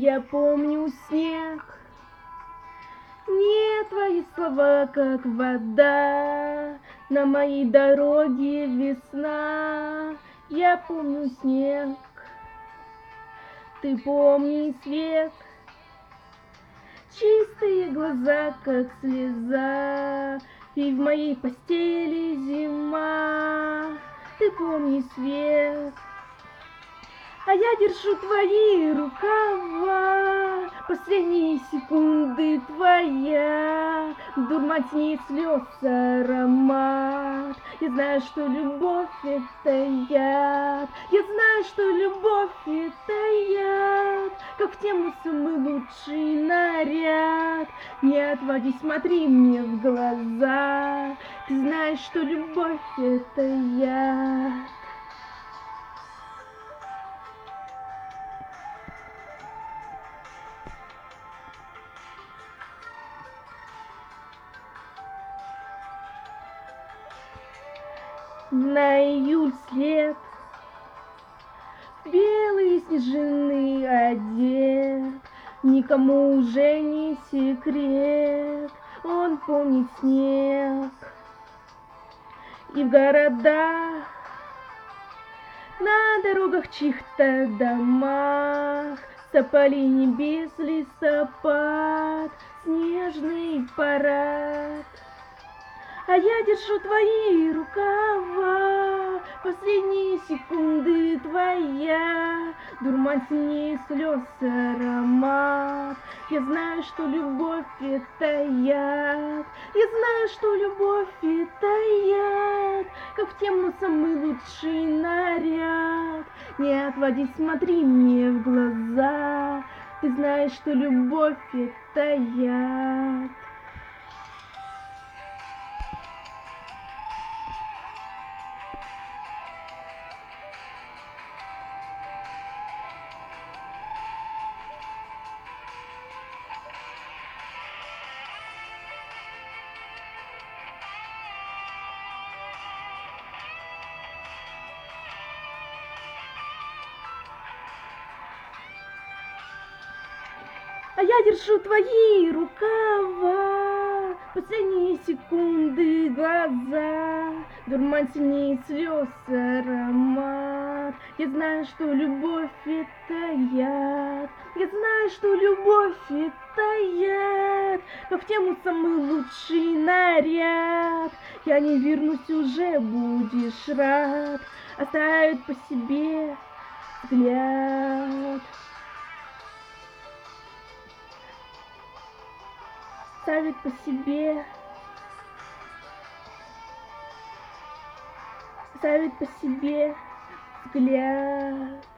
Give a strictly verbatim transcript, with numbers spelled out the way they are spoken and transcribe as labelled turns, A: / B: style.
A: Я помню снег, не твои слова, как вода, на моей дороге весна. Я помню снег, ты помни свет, чистые глаза, как слеза, и в моей постели зима. Ты помни свет, а я держу твои рукава, последние секунды твоя, дурматни слез аромат. Я знаю, что любовь это яд, я знаю, что любовь это яд, как в тему самый лучший наряд. Не отводи, смотри мне в глаза, ты знаешь, что любовь это яд. На июль след, белые снежины одет, никому уже не секрет, он помнит снег. И в городах, на дорогах чьих-то домах, тополей небес листопад, снежный парад. А я держу твои рукава, последние секунды твоя, дурматни слез аромат. Я знаю, что любовь это яд, я знаю, что любовь это яд, как в тему самый лучший наряд. Не отводи, смотри мне в глаза, ты знаешь, что любовь это яд. А я держу твои рукава, последние секунды глаза, дурматни слез аромат. Я знаю, что любовь это яд, я знаю, что любовь это яд, как в тему самый лучший наряд. Я не вернусь, уже будешь рад, оставит по себе взгляд. Ставит по себе, ставит по себе взгляд.